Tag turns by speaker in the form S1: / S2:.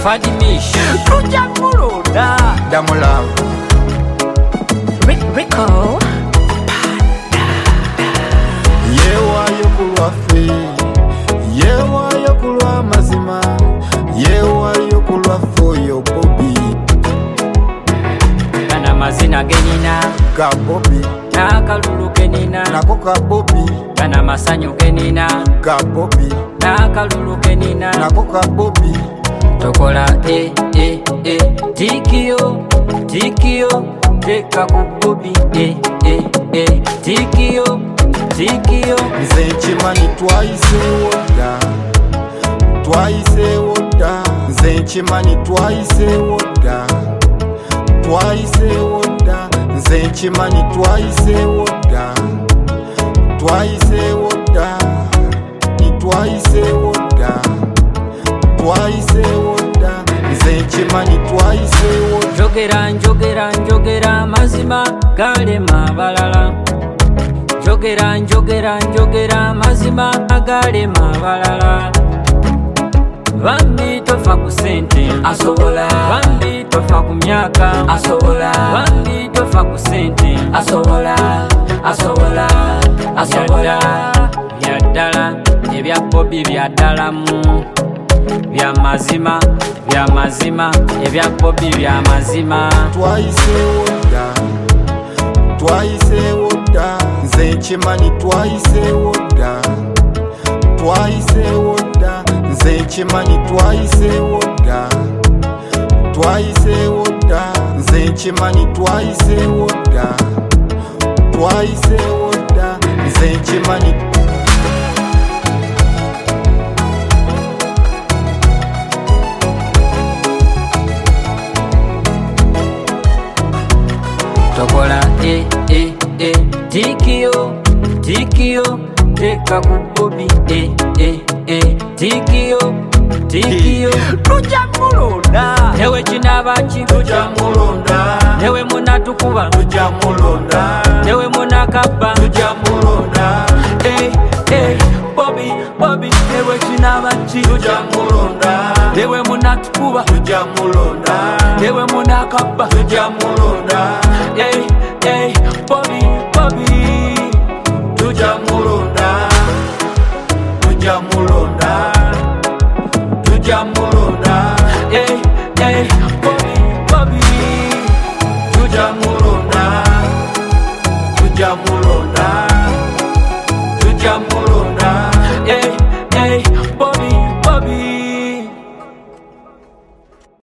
S1: Fadimish Tuja Mulunda
S2: Damulavu
S3: Rico
S2: yewayo kulwaffe yewayo kulwa mazima yewayo kulwaffe oyo Bobby
S1: Gana mazina genina
S2: ka Bobby
S1: n'akalulu kenina
S2: nako ka Bobby
S1: gana masanyu genina
S2: ka Bobby
S1: n'akalulu kenina
S2: nako ka Bobby
S1: tokola tikio tikio teka ku Bobby tikio tikio
S2: nze nkimanyi twayiseewo dda nze nkimanyi twayiseewo dda nze nkimanyi twayiseewo dda nze nkimanyi twayiseewo
S1: njogera mazima galema abalala njogera mazima agalema abalala bambi tofa ku sente asobola bambi tofa ku myaka asobola bambi tofa ku sente asobola byaddala ebya Bobby byaddalamu bya mazima ebya Bobby bya mazima
S2: twayiseewo dda nze nkimanyi twayiseewo dda nze nkimanyi twayiseewo dda nze nkimanyi twayiseewo dda nze nkimanyi
S1: tokola tikio teka ku Bobby tikio tuja mulonda newe kinabaki
S2: tuja mulonda
S1: newe munatukuba
S2: tuja mulonda
S1: newe munakabba
S2: tuja mulonda
S1: Bobby newe kinabaki
S2: tuja mulonda
S1: newe munatukuba
S2: tuja mulonda
S1: newe munakabba
S2: tuja mulonda
S1: Bobby
S2: tuja mulonda
S1: Bobby